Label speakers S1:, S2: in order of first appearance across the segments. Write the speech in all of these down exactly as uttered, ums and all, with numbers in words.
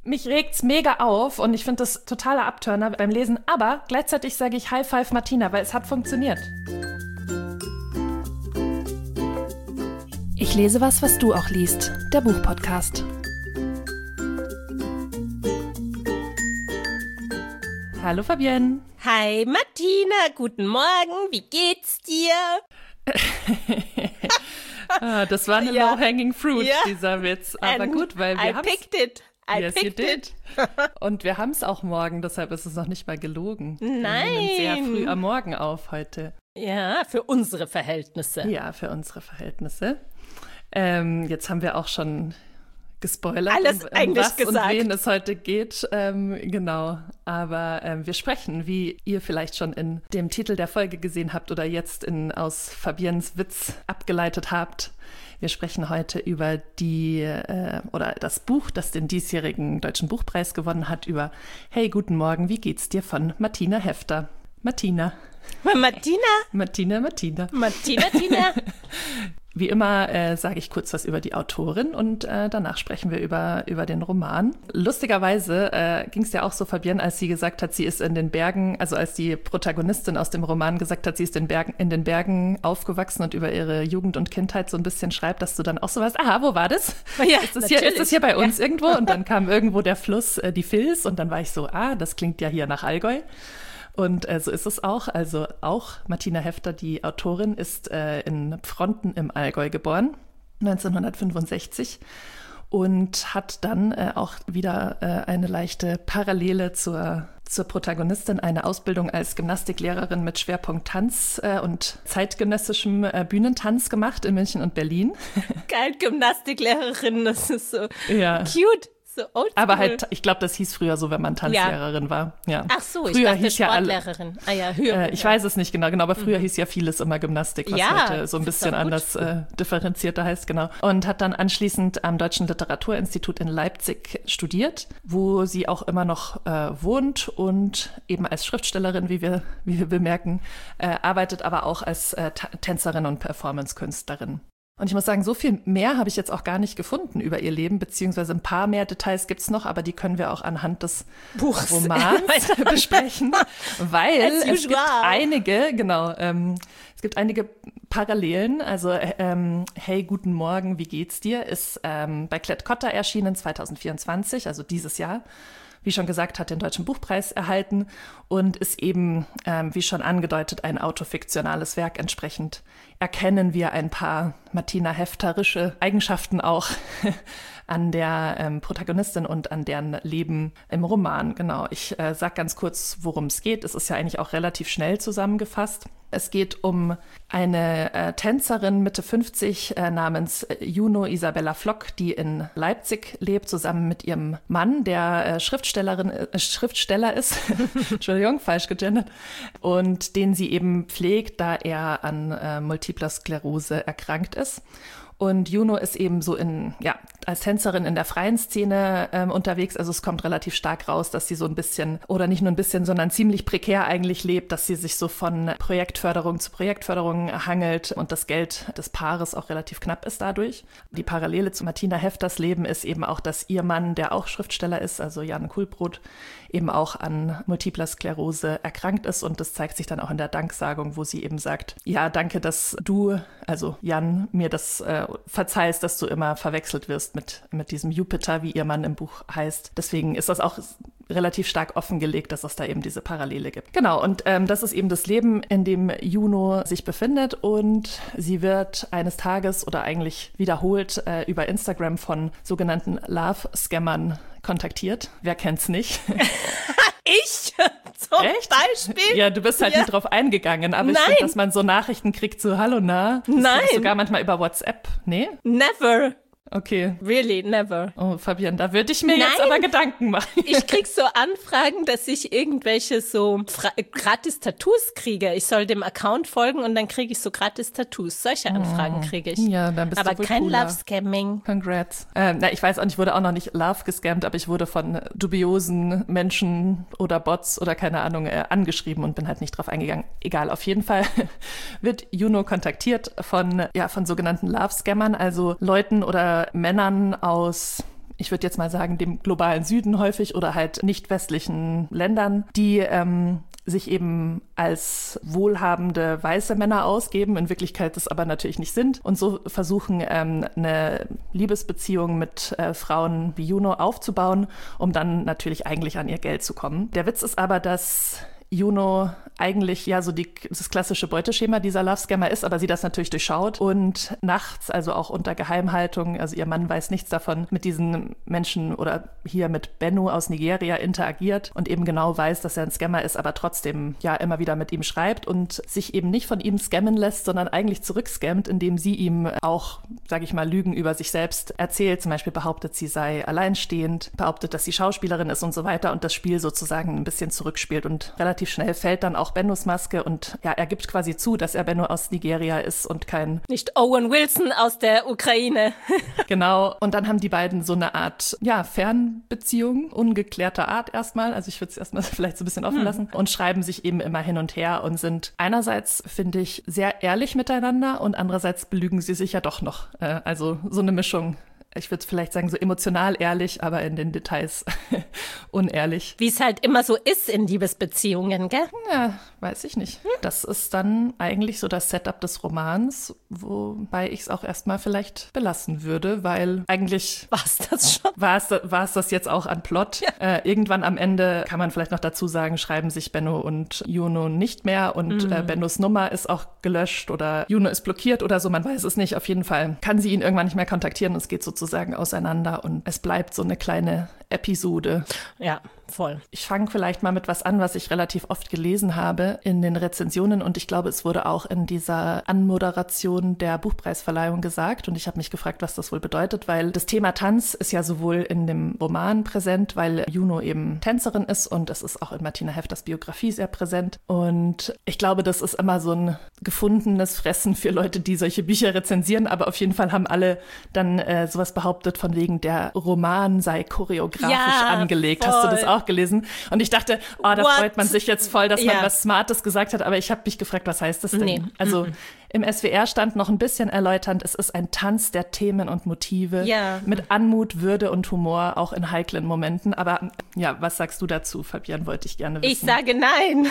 S1: mich regt's mega auf und ich finde das totaler Abturner beim Lesen, aber gleichzeitig sage ich High Five Martina, weil es hat funktioniert. Ich lese was, was du auch liest. Der Buchpodcast. Hallo Fabienne.
S2: Hi Martina, guten Morgen, wie geht's dir?
S1: ah, das war eine ja. low-hanging fruit, ja. dieser Witz. Aber
S2: And
S1: gut, weil wir
S2: I
S1: haben
S2: picked it. I
S1: yes,
S2: picked
S1: you did.
S2: it.
S1: Und wir haben es auch morgen, deshalb ist es noch nicht mal gelogen.
S2: Nein.
S1: Wir nehmen sehr früh am Morgen auf heute.
S2: Ja, für unsere Verhältnisse.
S1: Ja, für unsere Verhältnisse. Ähm, jetzt haben wir auch schon gespoilert,
S2: Alles
S1: um, um
S2: eigentlich
S1: was
S2: gesagt.
S1: und wen es heute geht. Ähm, genau, aber ähm, wir sprechen, wie ihr vielleicht schon in dem Titel der Folge gesehen habt oder jetzt in, aus Fabiens Witz abgeleitet habt. Wir sprechen heute über die äh, oder das Buch, das den diesjährigen Deutschen Buchpreis gewonnen hat, über Hey, guten Morgen, wie geht's dir von Martina Hefter. Martina.
S2: Martina?
S1: Martina, Martina.
S2: Martina, Tina.
S1: Wie immer äh, sage ich kurz was über die Autorin und äh, danach sprechen wir über, über den Roman. Lustigerweise äh, ging es ja auch so Fabienne, als sie gesagt hat, sie ist in den Bergen, also als die Protagonistin aus dem Roman gesagt hat, sie ist in, Bergen, in den Bergen aufgewachsen und über ihre Jugend und Kindheit so ein bisschen schreibt, dass du dann auch so warst, aha, wo war das?
S2: Ja,
S1: ist, das hier, ist das hier bei uns
S2: ja.
S1: irgendwo? Und dann kam irgendwo der Fluss, äh, die Vils und dann war ich so, ah, das klingt ja hier nach Allgäu. Und äh, so ist es auch. Also auch Martina Hefter, die Autorin, ist äh, in Pfronten im Allgäu geboren, neunzehnhundertfünfundsechzig. Und hat dann äh, auch wieder äh, eine leichte Parallele zur, zur Protagonistin, eine Ausbildung als Gymnastiklehrerin mit Schwerpunkt Tanz äh, und zeitgenössischem äh, Bühnentanz gemacht in München und Berlin.
S2: Geil, Gymnastiklehrerin, das ist so
S1: ja.
S2: cute. So old
S1: Aber halt, ich glaube, das hieß früher so, wenn man Tanzlehrerin ja. war. Ja.
S2: Ach so, ich
S1: früher
S2: dachte
S1: hieß
S2: Sportlehrerin.
S1: Ja
S2: alle, ah ja, höher.
S1: Äh, ich weiß es nicht genau, genau, aber früher mhm. hieß ja vieles immer Gymnastik, was
S2: ja,
S1: heute so ein bisschen anders äh, differenzierter heißt, genau. Und hat dann anschließend am Deutschen Literaturinstitut in Leipzig studiert, wo sie auch immer noch äh, wohnt und eben als Schriftstellerin, wie wir, wie wir bemerken, äh, arbeitet aber auch als äh, T- Tänzerin und Performance-Künstlerin. Und ich muss sagen, so viel mehr habe ich jetzt auch gar nicht gefunden über ihr Leben, beziehungsweise ein paar mehr Details gibt es noch, aber die können wir auch anhand des Buchs Romans besprechen, weil es gibt einige, genau, ähm, es gibt einige Parallelen. Also ähm, Hey, guten Morgen, wie geht's dir? Ist ähm, bei Klett-Cotta erschienen zwanzig vierundzwanzig, also dieses Jahr. Wie schon gesagt, hat den Deutschen Buchpreis erhalten und ist eben, ähm, wie schon angedeutet, ein autofiktionales Werk. Entsprechend erkennen wir ein paar Martina Hefterische Eigenschaften auch an der ähm, Protagonistin und an deren Leben im Roman. Genau, ich äh, sag ganz kurz, worum es geht. Es ist ja eigentlich auch relativ schnell zusammengefasst. Es geht um eine äh, Tänzerin Mitte fünfzig äh, namens Juno Isabella Flock, die in Leipzig lebt, zusammen mit ihrem Mann, der äh, Schriftstellerin, äh, Schriftsteller ist, Entschuldigung, falsch gegendert, und den sie eben pflegt, da er an äh, multipler Sklerose erkrankt ist. Und Juno ist eben so in, ja, als Tänzerin in der freien Szene ähm, unterwegs. Also es kommt relativ stark raus, dass sie so ein bisschen, oder nicht nur ein bisschen, sondern ziemlich prekär eigentlich lebt, dass sie sich so von Projektförderung zu Projektförderung hangelt und das Geld des Paares auch relativ knapp ist dadurch. Die Parallele zu Martina Hefters Leben ist eben auch, dass ihr Mann, der auch Schriftsteller ist, also Jan Kuhlbrot, eben auch an multipler Sklerose erkrankt ist. Und das zeigt sich dann auch in der Danksagung, wo sie eben sagt, ja, danke, dass du, also Jan, mir das äh, verzeihst, dass du immer verwechselt wirst mit, mit diesem Jupiter, wie ihr Mann im Buch heißt. Deswegen ist das auch relativ stark offengelegt, dass es da eben diese Parallele gibt. Genau, und ähm, das ist eben das Leben, in dem Juno sich befindet, und sie wird eines Tages oder eigentlich wiederholt äh, über Instagram von sogenannten Love-Scammern kontaktiert. Wer kennt's nicht?
S2: Ich? Zum
S1: Echt?
S2: Beispiel?
S1: Ja, du bist halt
S2: ja.
S1: nicht drauf eingegangen, aber
S2: Nein.
S1: ich finde, dass man so Nachrichten kriegt, so hallo, na? Das
S2: Nein.
S1: Sogar manchmal über WhatsApp. Nee?
S2: Never.
S1: Okay.
S2: Really, never.
S1: Oh, Fabian, da würde ich mir
S2: Nein.
S1: jetzt aber Gedanken machen.
S2: Ich krieg so Anfragen, dass ich irgendwelche so Fra- gratis Tattoos kriege. Ich soll dem Account folgen und dann kriege ich so gratis Tattoos. Solche Anfragen kriege ich.
S1: Ja, dann bist
S2: aber
S1: du wohl
S2: kein
S1: cooler.
S2: Love-Scamming.
S1: Congrats. Ähm, na, ich weiß auch nicht, ich wurde auch noch nicht Love gescammt, aber ich wurde von dubiosen Menschen oder Bots oder keine Ahnung äh, angeschrieben und bin halt nicht drauf eingegangen. Egal, auf jeden Fall wird Juno kontaktiert von, ja, von sogenannten Love-Scammern, also Leuten oder Männern aus ich würde jetzt mal sagen, dem globalen Süden häufig oder halt nicht westlichen Ländern, die ähm, sich eben als wohlhabende weiße Männer ausgeben, in Wirklichkeit das aber natürlich nicht sind und so versuchen, ähm, eine Liebesbeziehung mit äh, Frauen wie Juno aufzubauen, um dann natürlich eigentlich an ihr Geld zu kommen. Der Witz ist aber, dass Juno eigentlich ja so die, das klassische Beuteschema dieser Love-Scammer ist, aber sie das natürlich durchschaut und nachts, also auch unter Geheimhaltung, also ihr Mann weiß nichts davon, mit diesen Menschen oder hier mit Bennu aus Nigeria interagiert und eben genau weiß, dass er ein Scammer ist, aber trotzdem ja immer wieder mit ihm schreibt und sich eben nicht von ihm scammen lässt, sondern eigentlich zurückscammt, indem sie ihm auch, sage ich mal, Lügen über sich selbst erzählt. Zum Beispiel behauptet, sie sei alleinstehend, behauptet, dass sie Schauspielerin ist und so weiter und das Spiel sozusagen ein bisschen zurückspielt und relativ schnell fällt dann auch Bennus Maske und ja, er gibt quasi zu, dass er Bennu aus Nigeria ist und kein...
S2: Nicht Owen Wilson aus der Ukraine.
S1: Genau. Und dann haben die beiden so eine Art, ja, Fernbeziehung, ungeklärter Art erstmal. Also ich würde es erstmal vielleicht so ein bisschen offen hm. lassen und schreiben sich eben immer hin und her und sind einerseits, finde ich, sehr ehrlich miteinander und andererseits belügen sie sich ja doch noch. Äh, also so eine Mischung. Ich würde vielleicht sagen, so emotional ehrlich, aber in den Details unehrlich.
S2: Wie es halt immer so ist in Liebesbeziehungen, gell?
S1: Ja, weiß ich nicht. Hm? Das ist dann eigentlich so das Setup des Romans, wobei ich es auch erstmal vielleicht belassen würde, weil eigentlich...
S2: War es das schon?
S1: War es, war es das jetzt auch an Plot. Ja. Äh, irgendwann am Ende kann man vielleicht noch dazu sagen, schreiben sich Bennu und Juno nicht mehr und mhm. äh, Bennus Nummer ist auch gelöscht oder Juno ist blockiert oder so, man weiß es nicht. Auf jeden Fall kann sie ihn irgendwann nicht mehr kontaktieren und es geht sozusagen auseinander und es bleibt so eine kleine Episode.
S2: Ja, voll.
S1: Ich fange vielleicht mal mit was an, was ich relativ oft gelesen habe in den Rezensionen und ich glaube, es wurde auch in dieser Anmoderation der Buchpreisverleihung gesagt und ich habe mich gefragt, was das wohl bedeutet, weil das Thema Tanz ist ja sowohl in dem Roman präsent, weil Juno eben Tänzerin ist und es ist auch in Martina Hefters Biografie sehr präsent und ich glaube, das ist immer so ein gefundenes Fressen für Leute, die solche Bücher rezensieren, aber auf jeden Fall haben alle dann äh, sowas behauptet von wegen, der Roman sei choreografisch ja, angelegt. Voll. Hast du das auch gelesen? Und ich dachte, oh, da What? freut man sich jetzt voll, dass ja. man was Smartes gesagt hat, aber ich habe mich gefragt, was heißt das denn? Nee. Also mm-mm. Im S W R stand noch ein bisschen erläuternd, es ist ein Tanz der Themen und Motive ja. mit Anmut, Würde und Humor, auch in heiklen Momenten. Aber ja, was sagst du dazu, Fabienne, wollte ich gerne wissen.
S2: Ich sage nein.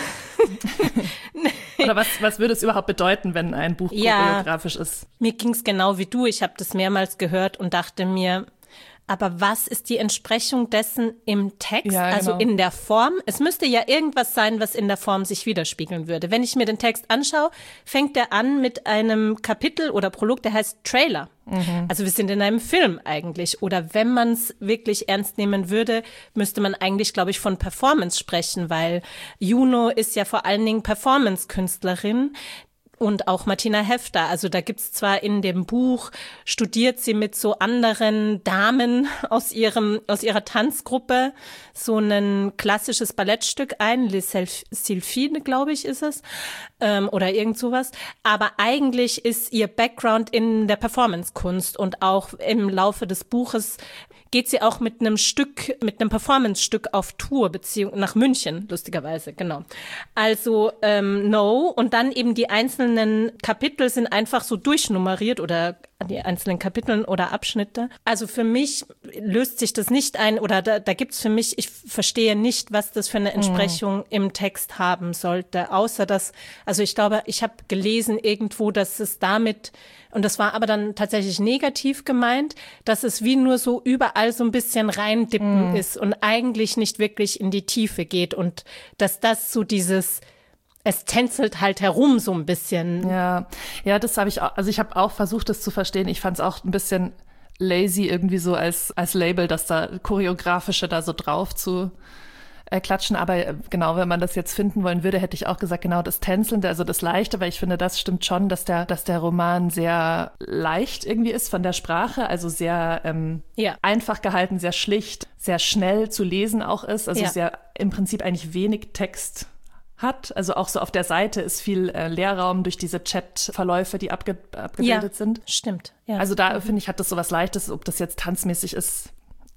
S1: nee. Oder was, was würde es überhaupt bedeuten, wenn ein Buch ja. choreografisch ist?
S2: Mir ging es genau wie du. Ich habe das mehrmals gehört und dachte mir, aber was ist die Entsprechung dessen im Text, ja, also genau. in der Form? Es müsste ja irgendwas sein, was in der Form sich widerspiegeln würde. Wenn ich mir den Text anschaue, fängt er an mit einem Kapitel oder Prolog, der heißt Trailer. Mhm. Also wir sind in einem Film eigentlich. Oder wenn man es wirklich ernst nehmen würde, müsste man eigentlich, glaube ich, von Performance sprechen, weil Juno ist ja vor allen Dingen Performance-Künstlerin. Und auch Martina Hefter, also da gibt's zwar in dem Buch, studiert sie mit so anderen Damen aus ihrem aus ihrer Tanzgruppe so ein klassisches Ballettstück ein, Les Sylphines, glaube ich, ist es, ähm, oder irgend sowas. Aber eigentlich ist ihr Background in der Performancekunst und auch im Laufe des Buches geht sie auch mit einem Stück, mit einem Performance-Stück auf Tour, beziehungsweise nach München, lustigerweise, genau. Also ähm, No, und dann eben die einzelnen Kapitel sind einfach so durchnummeriert oder die einzelnen Kapiteln oder Abschnitte. Also für mich löst sich das nicht ein oder da, da gibt's für mich, ich verstehe nicht, was das für eine Entsprechung mhm. im Text haben sollte, außer dass, also ich glaube, ich habe gelesen irgendwo, dass es damit, und das war aber dann tatsächlich negativ gemeint, dass es wie nur so überall so ein bisschen reindippen mhm. ist und eigentlich nicht wirklich in die Tiefe geht und dass das so dieses es tänzelt halt herum so ein bisschen.
S1: Ja, ja, das habe ich auch, also ich habe auch versucht, das zu verstehen. Ich fand es auch ein bisschen lazy irgendwie so als als Label, dass da choreografische da so drauf zu äh, klatschen. Aber genau, wenn man das jetzt finden wollen würde, hätte ich auch gesagt, genau das Tänzelnde, also das Leichte, weil ich finde, das stimmt schon, dass der dass der Roman sehr leicht irgendwie ist von der Sprache, also sehr ähm, ja. einfach gehalten, sehr schlicht, sehr schnell zu lesen auch ist, also ja. sehr im Prinzip eigentlich wenig Text hat. Also auch so auf der Seite ist viel äh, Leerraum durch diese Chat-Verläufe, die abge- abgebildet
S2: ja,
S1: sind.
S2: Stimmt. Ja.
S1: Also da, mhm. finde ich, hat das so was Leichtes. Ob das jetzt tanzmäßig ist,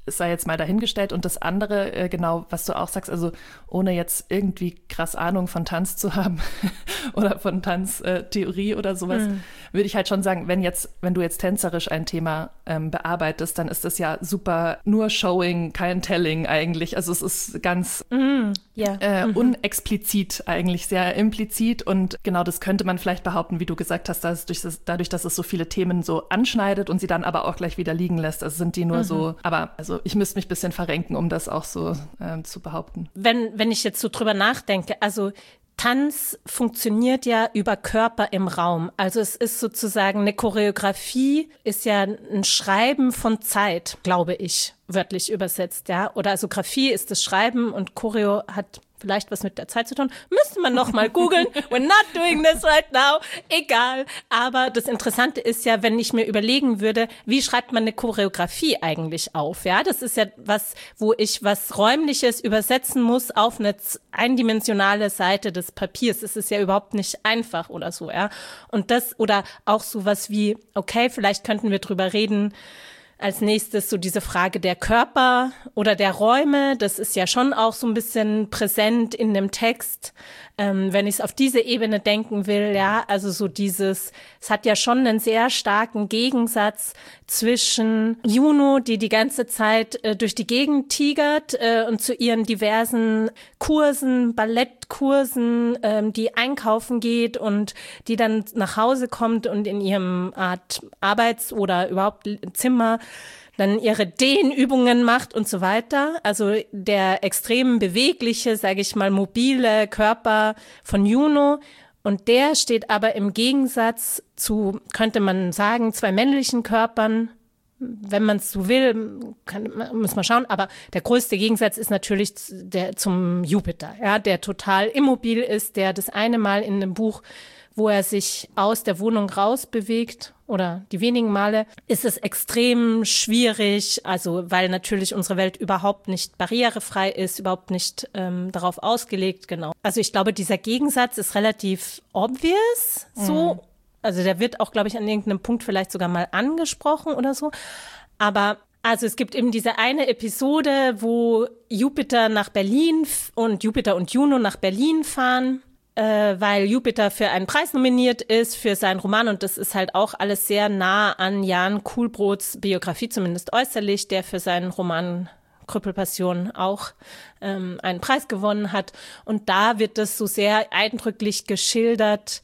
S1: es sei jetzt mal dahingestellt. Und das andere, äh, genau, was du auch sagst, also ohne jetzt irgendwie krass Ahnung von Tanz zu haben oder von Tanztheorie oder sowas, mhm. würde ich halt schon sagen, wenn jetzt, wenn du jetzt tänzerisch ein Thema ähm, bearbeitest, dann ist das ja super nur Showing, kein Telling eigentlich. Also es ist ganz
S2: mhm. yeah.
S1: äh,
S2: mhm.
S1: unexplizit eigentlich, sehr implizit. Und genau das könnte man vielleicht behaupten, wie du gesagt hast, dass durch das, dadurch, dass es so viele Themen so anschneidet und sie dann aber auch gleich wieder liegen lässt. Also sind die nur mhm. so, aber also ich müsste mich ein bisschen verrenken, um das auch so ähm, zu behaupten.
S2: Wenn, wenn ich jetzt so drüber nachdenke, also Tanz funktioniert ja über Körper im Raum. Also es ist sozusagen eine Choreografie, ist ja ein Schreiben von Zeit, glaube ich, wörtlich übersetzt, ja. Oder also Graphie ist das Schreiben und Choreo hat vielleicht was mit der Zeit zu tun. Müsste man noch mal googeln. We're not doing this right now. Egal. Aber das Interessante ist ja, wenn ich mir überlegen würde, wie schreibt man eine Choreografie eigentlich auf? Ja, das ist ja was, wo ich was Räumliches übersetzen muss auf eine eindimensionale Seite des Papiers. Es ist ja überhaupt nicht einfach oder so, ja. Und das, oder auch sowas wie, okay, vielleicht könnten wir drüber reden, als nächstes so diese Frage der Körper oder der Räume, das ist ja schon auch so ein bisschen präsent in dem Text, ähm, wenn ich es auf diese Ebene denken will, ja, also so dieses, es hat ja schon einen sehr starken Gegensatz zwischen Juno, die die ganze Zeit äh, durch die Gegend tigert äh, und zu ihren diversen Kursen, Ballettkursen, ähm, die einkaufen geht und die dann nach Hause kommt und in ihrem Art Arbeits- oder überhaupt Zimmer dann ihre Dehnübungen macht und so weiter. Also der extrem bewegliche, sage ich mal, mobile Körper von Juno. Und der steht aber im Gegensatz zu, könnte man sagen, zwei männlichen Körpern. Wenn man es so will, kann, muss man schauen. Aber der größte Gegensatz ist natürlich der zum Jupiter, ja, der total immobil ist, der das eine Mal in einem Buch, wo er sich aus der Wohnung rausbewegt, oder die wenigen Male, ist es extrem schwierig, also weil natürlich unsere Welt überhaupt nicht barrierefrei ist, überhaupt nicht ähm, darauf ausgelegt, genau. Also ich glaube, dieser Gegensatz ist relativ obvious, so. Mhm. Also der wird auch, glaube ich, an irgendeinem Punkt vielleicht sogar mal angesprochen oder so. Aber also es gibt eben diese eine Episode, wo Jupiter nach Berlin und Jupiter und Juno nach Berlin fahren, Äh, weil Jupiter für einen Preis nominiert ist für seinen Roman und das ist halt auch alles sehr nah an Jan Kuhlbrots Biografie, zumindest äußerlich, der für seinen Roman Krüppelpassion auch ähm, einen Preis gewonnen hat. Und da wird das so sehr eindrücklich geschildert,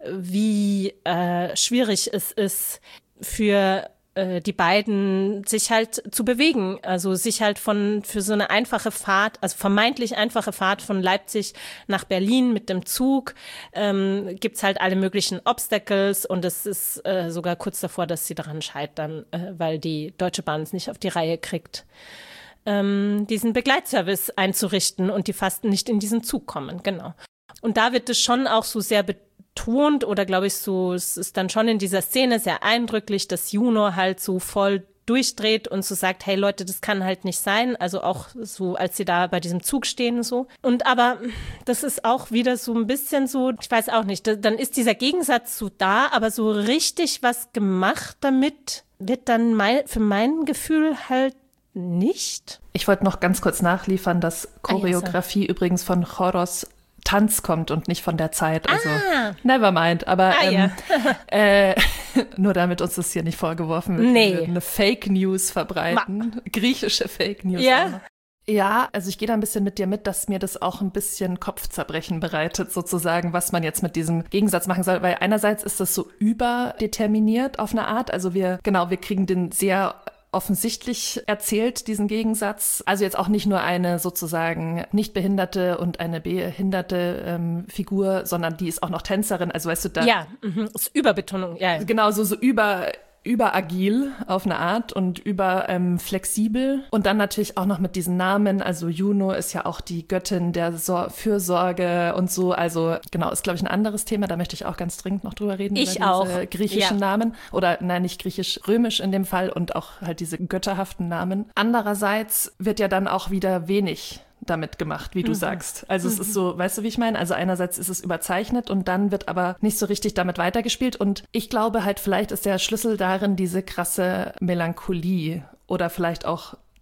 S2: wie äh, schwierig es ist für die beiden sich halt zu bewegen, also sich halt von für so eine einfache Fahrt, also vermeintlich einfache Fahrt von Leipzig nach Berlin mit dem Zug, ähm, gibt's halt alle möglichen Obstacles und es ist äh, sogar kurz davor, dass sie daran scheitern, äh, weil die Deutsche Bahn es nicht auf die Reihe kriegt, ähm, diesen Begleitservice einzurichten und die fast nicht in diesen Zug kommen, genau. Und da wird es schon auch so sehr betont, betont oder glaube ich so, es ist dann schon in dieser Szene sehr eindrücklich, dass Juno halt so voll durchdreht und so sagt, hey Leute, das kann halt nicht sein, also auch so, als sie da bei diesem Zug stehen so. Und aber das ist auch wieder so ein bisschen so, ich weiß auch nicht, dann ist dieser Gegensatz so da, aber so richtig was gemacht damit wird dann mein, für mein Gefühl halt nicht.
S1: Ich wollte noch ganz kurz nachliefern, dass Choreografie ah, ja, übrigens von Choros Tanz kommt und nicht von der Zeit, also
S2: ah.
S1: never mind, aber
S2: ah,
S1: ähm,
S2: ja.
S1: äh, nur damit uns das hier nicht vorgeworfen wird,
S2: nee.
S1: wir würden eine Fake News verbreiten, Ma. griechische Fake News.
S2: Ja.
S1: Ja, also ich gehe da ein bisschen mit dir mit, dass mir das auch ein bisschen Kopfzerbrechen bereitet, sozusagen, was man jetzt mit diesem Gegensatz machen soll, weil einerseits ist das so überdeterminiert auf eine Art, also wir, genau, wir kriegen den sehr offensichtlich erzählt, diesen Gegensatz. Also jetzt auch nicht nur eine sozusagen nicht behinderte und eine behinderte ähm, Figur, sondern die ist auch noch Tänzerin. Also weißt du, da...
S2: Ja, mhm. Ist Überbetonung, ja.
S1: Genau, so, so über... überagil auf eine Art und über ähm, flexibel und dann natürlich auch noch mit diesen Namen, also Juno ist ja auch die Göttin der Sor- Fürsorge und so, also genau, ist glaube ich ein anderes Thema, da möchte ich auch ganz dringend noch drüber reden,
S2: ich
S1: über
S2: auch.
S1: diese griechischen
S2: ja.
S1: Namen oder nein, nicht griechisch, römisch in dem Fall und auch halt diese götterhaften Namen. Andererseits wird ja dann auch wieder wenig damit gemacht, wie du mhm. sagst. Also mhm. es ist so, weißt du, wie ich meine? Also einerseits ist es überzeichnet und dann wird aber nicht so richtig damit weitergespielt und ich glaube halt, vielleicht ist der Schlüssel darin diese krasse Melancholie oder vielleicht auch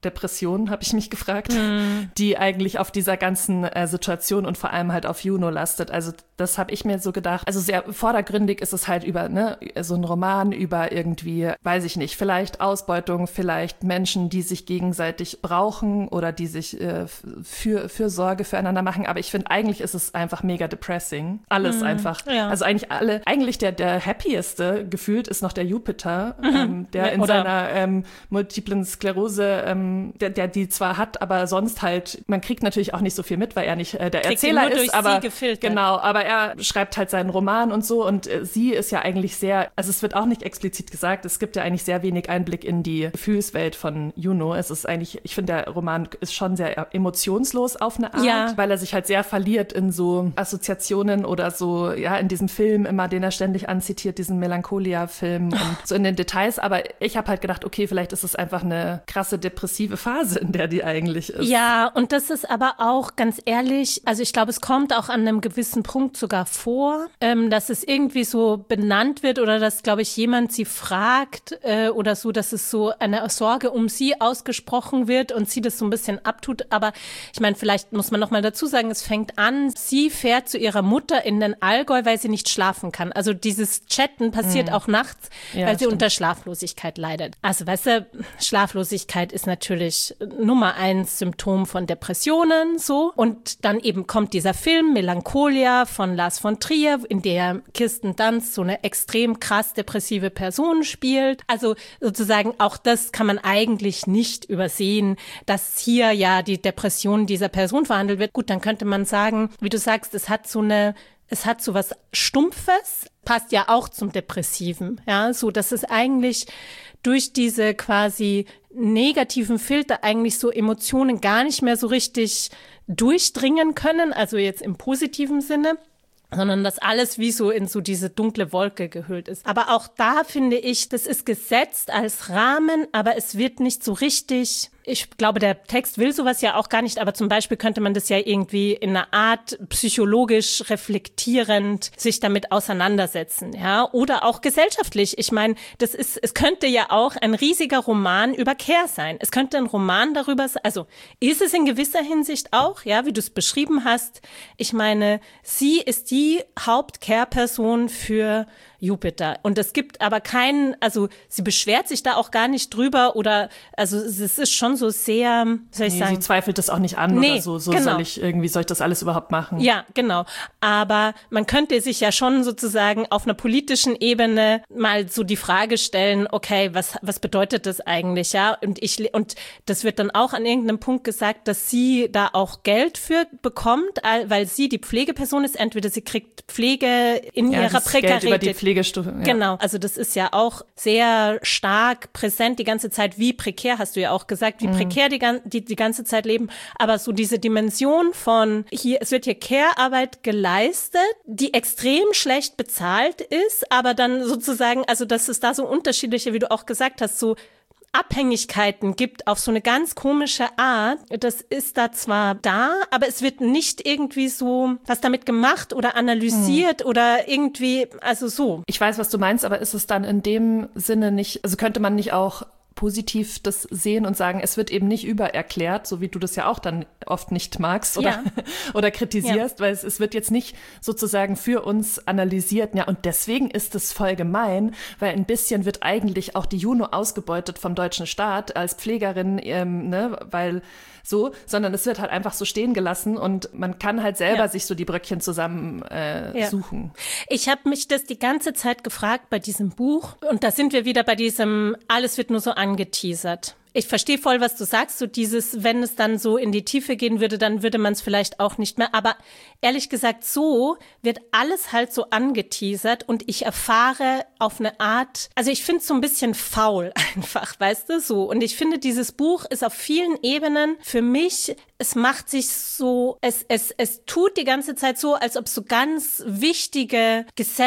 S1: Depression, habe ich mich gefragt, mm. die eigentlich auf dieser ganzen äh, Situation und vor allem halt auf Juno lastet. Also das habe ich mir so gedacht. Also sehr vordergründig ist es halt über ne, so ein Roman über irgendwie, weiß ich nicht, vielleicht Ausbeutung, vielleicht Menschen, die sich gegenseitig brauchen oder die sich äh, für, für Sorge füreinander machen. Aber ich finde, eigentlich ist es einfach mega depressing. Alles mm. einfach. Ja. Also eigentlich alle, eigentlich der, der happieste gefühlt ist noch der Jupiter, mhm. ähm, der in oder seiner ähm, multiplen Sklerose ähm, Der, der die zwar hat, aber sonst halt, man kriegt natürlich auch nicht so viel mit, weil er nicht äh, der
S2: kriegt
S1: Erzähler
S2: nur
S1: ist, aber
S2: gefiltert.
S1: Genau, aber er schreibt halt seinen Roman und so und äh, sie ist ja eigentlich sehr, also es wird auch nicht explizit gesagt, es gibt ja eigentlich sehr wenig Einblick in die Gefühlswelt von Juno. Es ist eigentlich, ich finde, der Roman ist schon sehr emotionslos auf eine Art,
S2: ja.
S1: weil er sich halt sehr verliert in so Assoziationen oder so, ja, in diesem Film immer, den er ständig anzitiert, diesen Melancholia-Film und so in den Details, aber ich habe halt gedacht, okay, vielleicht ist es einfach eine krasse depressive Phase, in der die eigentlich ist.
S2: Ja, und das ist aber auch, ganz ehrlich, also ich glaube, es kommt auch an einem gewissen Punkt sogar vor, ähm, dass es irgendwie so benannt wird oder dass, glaube ich, jemand sie fragt äh, oder so, dass es so eine Sorge um sie ausgesprochen wird und sie das so ein bisschen abtut. Aber ich meine, vielleicht muss man noch mal dazu sagen, es fängt an, sie fährt zu ihrer Mutter in den Allgäu, weil sie nicht schlafen kann. Also dieses Chatten passiert mhm. auch nachts, ja, weil sie stimmt. unter Schlaflosigkeit leidet. Also weißt du, Schlaflosigkeit ist natürlich Nummer eins Symptom von Depressionen, so. Und dann eben kommt dieser Film Melancholia von Lars von Trier, in der Kirsten Dunst so eine extrem krass depressive Person spielt. Also sozusagen auch das kann man eigentlich nicht übersehen, dass hier ja die Depression dieser Person verhandelt wird. Gut, dann könnte man sagen, wie du sagst, es hat so eine Es hat so was Stumpfes, passt ja auch zum Depressiven, ja, so, dass es eigentlich durch diese quasi negativen Filter eigentlich so Emotionen gar nicht mehr so richtig durchdringen können, also jetzt im positiven Sinne, sondern dass alles wie so in so diese dunkle Wolke gehüllt ist. Aber auch da finde ich, das ist gesetzt als Rahmen, aber es wird nicht so richtig, ich glaube, der Text will sowas ja auch gar nicht, aber zum Beispiel könnte man das ja irgendwie in einer Art psychologisch reflektierend sich damit auseinandersetzen, ja, oder auch gesellschaftlich. Ich meine, das ist, es könnte ja auch ein riesiger Roman über Care sein. Es könnte ein Roman darüber sein, also ist es in gewisser Hinsicht auch, ja, wie du es beschrieben hast. Ich meine, sie ist die Haupt-Care-Person für Jupiter. Und es gibt aber keinen, also sie beschwert sich da auch gar nicht drüber oder, also es ist schon so sehr, soll ich
S1: nee,
S2: sagen.
S1: Sie zweifelt das auch nicht an nee, oder so, so genau. soll ich irgendwie, soll ich das alles überhaupt machen?
S2: Ja, genau. Aber man könnte sich ja schon sozusagen auf einer politischen Ebene mal so die Frage stellen, okay, was, was bedeutet das eigentlich, ja? Und ich, und das wird dann auch an irgendeinem Punkt gesagt, dass sie da auch Geld für bekommt, weil sie die Pflegeperson ist. Entweder sie kriegt Pflege in ja, ihrer Prekarität.
S1: Pflegestufe. Ja.
S2: Genau, also das ist ja auch sehr stark präsent die ganze Zeit, wie prekär, hast du ja auch gesagt, wie mhm. prekär die, die die ganze Zeit leben, aber so diese Dimension von, hier, es wird hier Care-Arbeit geleistet, die extrem schlecht bezahlt ist, aber dann sozusagen, also dass es da so unterschiedliche, wie du auch gesagt hast, so Abhängigkeiten gibt auf so eine ganz komische Art. Das ist da zwar da, aber es wird nicht irgendwie so was damit gemacht oder analysiert hm. oder irgendwie, also so.
S1: Ich weiß, was du meinst, aber ist es dann in dem Sinne nicht, also könnte man nicht auch positiv das sehen und sagen, es wird eben nicht übererklärt, so wie du das ja auch dann oft nicht magst oder, ja. oder kritisierst, ja. weil es, es wird jetzt nicht sozusagen für uns analysiert. Ja, und deswegen ist es voll gemein, weil ein bisschen wird eigentlich auch die Juno ausgebeutet vom deutschen Staat als Pflegerin, ähm, ne, weil so, sondern es wird halt einfach so stehen gelassen und man kann halt selber ja. sich so die Bröckchen zusammen äh, ja. suchen.
S2: Ich habe mich das die ganze Zeit gefragt bei diesem Buch und da sind wir wieder bei diesem, alles wird nur so angeteasert. Ich verstehe voll, was du sagst, so dieses, wenn es dann so in die Tiefe gehen würde, dann würde man es vielleicht auch nicht mehr. Aber ehrlich gesagt, so wird alles halt so angeteasert und ich erfahre auf eine Art, also ich finde es so ein bisschen faul einfach, weißt du, so. Und ich finde, dieses Buch ist auf vielen Ebenen für mich es macht sich so, es, es, es tut die ganze Zeit so, als ob so ganz wichtige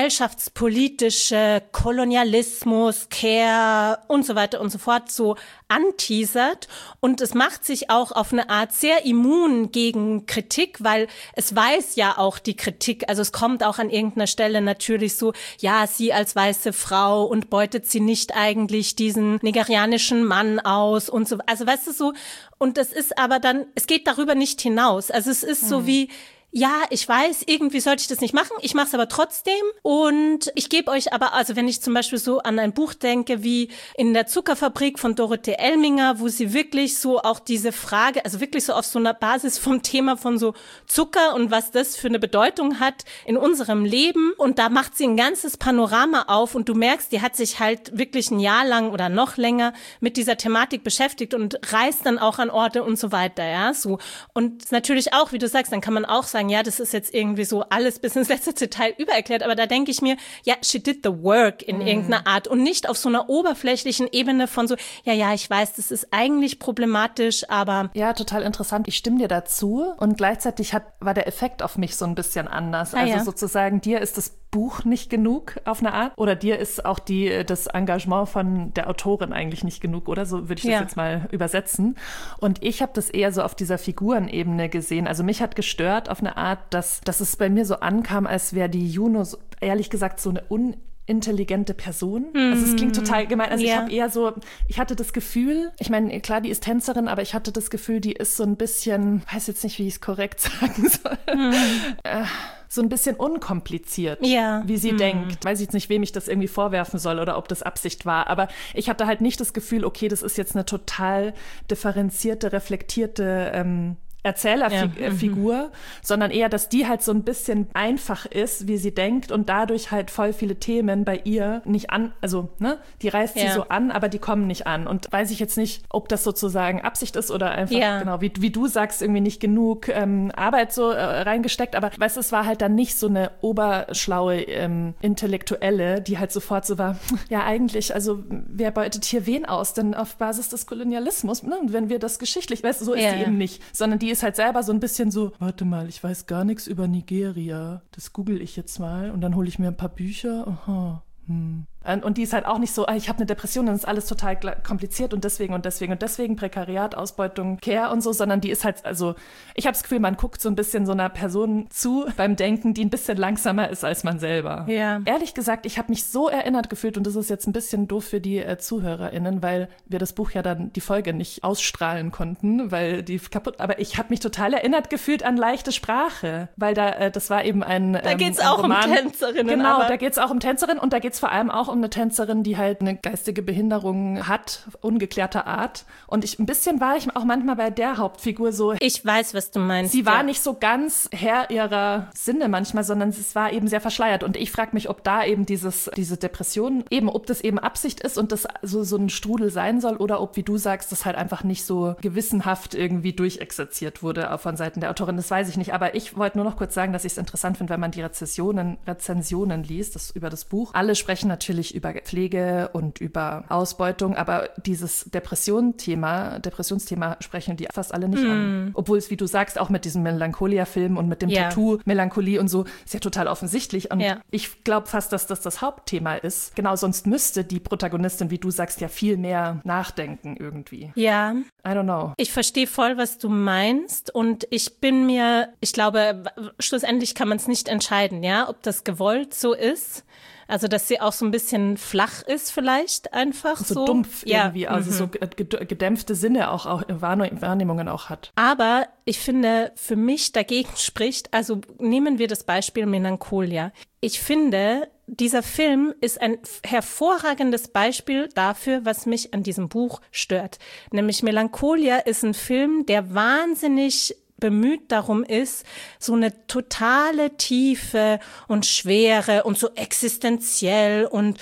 S2: gesellschaftspolitische Kolonialismus, Care und so weiter und so fort so anteasert. Und es macht sich auch auf eine Art sehr immun gegen Kritik, weil es weiß ja auch die Kritik, also es kommt auch an irgendeiner Stelle natürlich so, ja, sie als weiße Frau und beutet sie nicht eigentlich diesen nigerianischen Mann aus und so, also weißt du so, und das ist aber dann, es geht darüber nicht hinaus, also es ist hm. so wie, ja, ich weiß, irgendwie sollte ich das nicht machen, ich mache es aber trotzdem und ich gebe euch aber, also wenn ich zum Beispiel so an ein Buch denke wie In der Zuckerfabrik von Dorothee Elminger, wo sie wirklich so auch diese Frage, also wirklich so auf so einer Basis vom Thema von so Zucker und was das für eine Bedeutung hat in unserem Leben, und da macht sie ein ganzes Panorama auf und du merkst, die hat sich halt wirklich ein Jahr lang oder noch länger mit dieser Thematik beschäftigt und reist dann auch an Orte und so weiter, ja, so. Und natürlich auch, wie du sagst, dann kann man auch sagen, ja, das ist jetzt irgendwie so alles bis ins letzte Detail übererklärt, aber da denke ich mir, ja, she did the work in mm. irgendeiner Art und nicht auf so einer oberflächlichen Ebene von so, ja, ja, ich weiß, das ist eigentlich problematisch, aber...
S1: Ja, total interessant. Ich stimme dir dazu und gleichzeitig hat, war der Effekt auf mich so ein bisschen anders.
S2: Ah,
S1: also
S2: ja.
S1: sozusagen, dir ist das Buch nicht genug auf eine Art oder dir ist auch die, das Engagement von der Autorin eigentlich nicht genug, oder? So würde ich das
S2: ja.
S1: jetzt mal übersetzen. Und ich habe das eher so auf dieser Figurenebene gesehen. Also mich hat gestört auf eine Art, dass, dass es bei mir so ankam, als wäre die Juno, so, ehrlich gesagt, so eine un intelligente Person. Mm. Also es klingt total gemein. Also yeah. ich habe eher so, ich hatte das Gefühl, ich meine, klar, die ist Tänzerin, aber ich hatte das Gefühl, die ist so ein bisschen, weiß jetzt nicht, wie ich es korrekt sagen soll, mm. äh, so ein bisschen unkompliziert,
S2: yeah.
S1: wie sie
S2: mm.
S1: denkt. Weiß ich jetzt nicht, wem ich das irgendwie vorwerfen soll oder ob das Absicht war, aber ich hatte halt nicht das Gefühl, okay, das ist jetzt eine total differenzierte, reflektierte ähm, Erzählerfigur, ja. mhm. sondern eher, dass die halt so ein bisschen einfach ist, wie sie denkt und dadurch halt voll viele Themen bei ihr nicht an, also ne, die reißt ja. sie so an, aber die kommen nicht an. Und weiß ich jetzt nicht, ob das sozusagen Absicht ist oder einfach, ja. genau, wie, wie du sagst, irgendwie nicht genug ähm, Arbeit so äh, reingesteckt, aber weißt du, es war halt dann nicht so eine oberschlaue ähm, Intellektuelle, die halt sofort so war, ja eigentlich, also wer beutet hier wen aus? Denn auf Basis des Kolonialismus, ne, wenn wir das geschichtlich, weißt du, so ist
S2: ja.
S1: die eben nicht, sondern die ist halt selber so ein bisschen so, warte mal, ich weiß gar nichts über Nigeria. Das google ich jetzt mal und dann hole ich mir ein paar Bücher. Aha. Hm. Und die ist halt auch nicht so, ich habe eine Depression, dann ist alles total kompliziert und deswegen und deswegen und deswegen Prekariat, Ausbeutung, Care und so, sondern die ist halt, also ich habe das Gefühl, man guckt so ein bisschen so einer Person zu beim Denken, die ein bisschen langsamer ist als man selber.
S2: Ja.
S1: Ehrlich gesagt, ich habe mich so erinnert gefühlt und das ist jetzt ein bisschen doof für die äh, ZuhörerInnen, weil wir das Buch ja dann die Folge nicht ausstrahlen konnten, weil die kaputt, aber ich habe mich total erinnert gefühlt an leichte Sprache, weil da, äh, das war eben ein
S2: Da
S1: ähm,
S2: geht's
S1: ein
S2: auch
S1: Roman.
S2: um Tänzerinnen.
S1: Genau,
S2: aber
S1: da geht's auch um Tänzerinnen und da geht's vor allem auch um eine Tänzerin, die halt eine geistige Behinderung hat, ungeklärter Art. Und ich ein bisschen war ich auch manchmal bei der Hauptfigur so.
S2: Ich weiß, was du meinst.
S1: Sie war
S2: ja.
S1: nicht so ganz Herr ihrer Sinne manchmal, sondern es war eben sehr verschleiert. Und ich frage mich, ob da eben dieses, diese Depression, eben ob das eben Absicht ist und das so, so ein Strudel sein soll oder ob, wie du sagst, das halt einfach nicht so gewissenhaft irgendwie durchexerziert wurde auch von Seiten der Autorin. Das weiß ich nicht. Aber ich wollte nur noch kurz sagen, dass ich es interessant finde, wenn man die Rezensionen, Rezensionen liest, das über das Buch. Alle sprechen natürlich über Pflege und über Ausbeutung, aber dieses Depression-Thema, Depressionsthema sprechen die fast alle nicht mm. an. Obwohl es, wie du sagst, auch mit diesem Melancholia-Film und mit dem
S2: ja.
S1: Tattoo, Melancholie und so, ist ja total offensichtlich. Und
S2: ja.
S1: ich glaube fast, dass das das Hauptthema ist. Genau, sonst müsste die Protagonistin, wie du sagst, ja viel mehr nachdenken irgendwie.
S2: Ja.
S1: I don't know.
S2: Ich verstehe voll, was du meinst und ich bin mir, ich glaube, schlussendlich kann man es nicht entscheiden, ja, ob das gewollt so ist. Also, dass sie auch so ein bisschen flach ist vielleicht einfach so.
S1: So dumpf irgendwie,
S2: ja.
S1: also
S2: mhm.
S1: so gedämpfte Sinne auch, auch Wahrnehmungen auch hat.
S2: Aber ich finde, für mich dagegen spricht, also nehmen wir das Beispiel Melancholia. Ich finde, dieser Film ist ein hervorragendes Beispiel dafür, was mich an diesem Buch stört. Nämlich Melancholia ist ein Film, der wahnsinnig bemüht darum ist, so eine totale Tiefe und Schwere und so existenziell und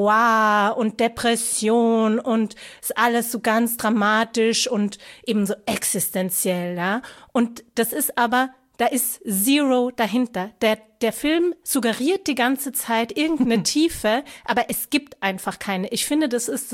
S2: wow und Depression und ist alles so ganz dramatisch und eben so existenziell, ja. Und das ist aber, da ist Zero dahinter. Der, der Film suggeriert die ganze Zeit irgendeine Tiefe, aber es gibt einfach keine. Ich finde, das ist das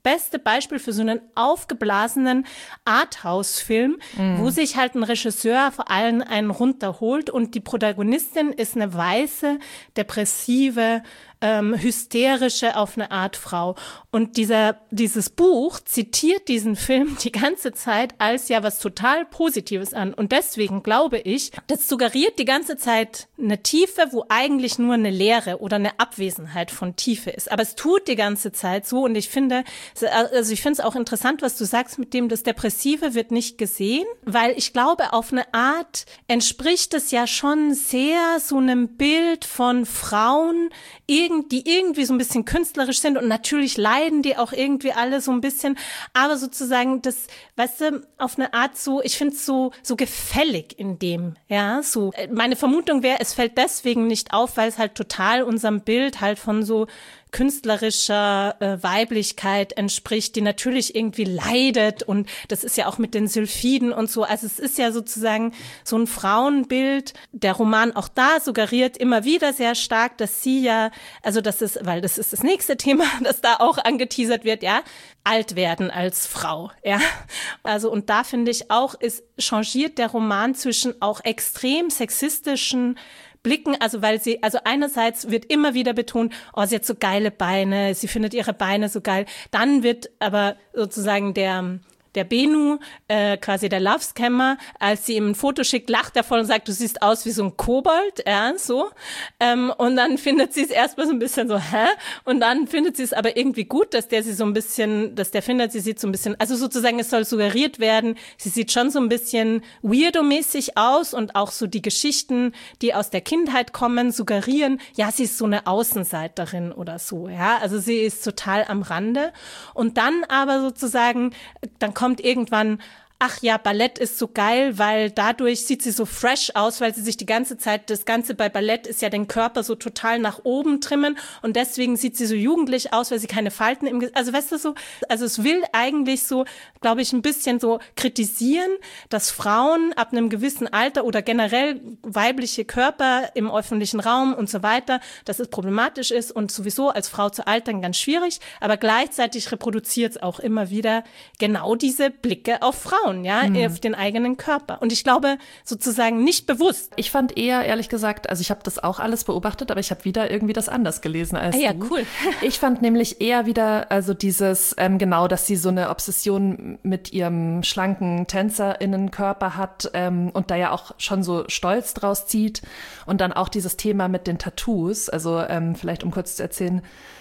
S2: beste Beispiel für so einen aufgeblasenen Arthouse-Film, mm. wo sich halt ein Regisseur vor allem einen runterholt und die Protagonistin ist eine weiße, depressive, ähm, hysterische auf eine Art Frau. Und dieser, dieses Buch zitiert diesen Film die ganze Zeit als ja was total Positives an. Und deswegen glaube ich, das suggeriert die ganze Zeit eine Tiefe, wo eigentlich nur eine Leere oder eine Abwesenheit von Tiefe ist. Aber es tut die ganze Zeit so. Und ich finde, also ich finde es auch interessant, was du sagst mit dem, das Depressive wird nicht gesehen, weil ich glaube, auf eine Art entspricht es ja schon sehr so einem Bild von Frauen, die irgendwie so ein bisschen künstlerisch sind und natürlich leiden die auch irgendwie alle so ein bisschen, aber sozusagen das, weißt du, auf eine Art so, ich finde es so, so gefällig in dem, ja, so. Meine Vermutung wäre, es fällt deswegen nicht auf, weil es halt total unserem Bild halt von so künstlerischer äh, Weiblichkeit entspricht, die natürlich irgendwie leidet und das ist ja auch mit den Sylphiden und so, also es ist ja sozusagen so ein Frauenbild. Der Roman auch da suggeriert immer wieder sehr stark, dass sie ja, also das ist, weil das ist das nächste Thema, das da auch angeteasert wird, ja, alt werden als Frau, ja. Also und da finde ich auch, ist changiert der Roman zwischen auch extrem sexistischen Blicken, also weil sie, also einerseits wird immer wieder betont, oh, sie hat so geile Beine, sie findet ihre Beine so geil. Dann wird aber sozusagen der der Benu, äh, quasi der Love-Scammer, als sie ihm ein Foto schickt, lacht er voll und sagt, du siehst aus wie so ein Kobold, ja, so. Ähm, und dann findet sie es erstmal so ein bisschen so, hä? Und dann findet sie es aber irgendwie gut, dass der sie so ein bisschen, dass der findet, sie sieht so ein bisschen, also sozusagen, es soll suggeriert werden, sie sieht schon so ein bisschen weirdo-mäßig aus und auch so die Geschichten, die aus der Kindheit kommen, suggerieren, ja, sie ist so eine Außenseiterin oder so, ja. Also sie ist total am Rande. Und dann aber sozusagen, dann kommt kommt irgendwann, ach ja, Ballett ist so geil, weil dadurch sieht sie so fresh aus, weil sie sich die ganze Zeit, das Ganze bei Ballett ist ja den Körper so total nach oben trimmen und deswegen sieht sie so jugendlich aus, weil sie keine Falten im Gesicht, also weißt du so, also es will eigentlich so, glaube ich, ein bisschen so kritisieren, dass Frauen ab einem gewissen Alter oder generell weibliche Körper im öffentlichen Raum und so weiter, dass es problematisch ist und sowieso als Frau zu altern ganz schwierig, aber gleichzeitig reproduziert es auch immer wieder genau diese Blicke auf Frauen. Ja, hm. auf den eigenen Körper. Und ich glaube, sozusagen nicht bewusst.
S1: Ich fand eher, ehrlich gesagt, also ich habe das auch alles beobachtet, aber ich habe wieder irgendwie das anders gelesen als
S2: ah, ja,
S1: du.
S2: Cool.
S1: Ich fand nämlich eher wieder, also dieses, ähm, genau, dass sie so eine Obsession mit ihrem schlanken TänzerInnenkörper hat ähm, und da ja auch schon so Stolz draus zieht. Und dann auch dieses Thema mit den Tattoos, also ähm, vielleicht um kurz zu erzählen,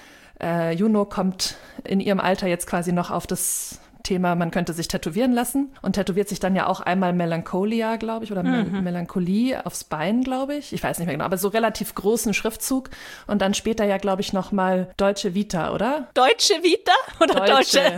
S1: äh, Juno kommt in ihrem Alter jetzt quasi noch auf das Thema, man könnte sich tätowieren lassen und tätowiert sich dann ja auch einmal Melancholia, glaube ich, oder mhm. Mel- Melancholie aufs Bein, glaube ich. Ich weiß nicht mehr genau, aber so relativ großen Schriftzug und dann später ja, glaube ich, nochmal Deutsche Vita, oder?
S2: Deutsche Vita oder Deutsche? Deutsche?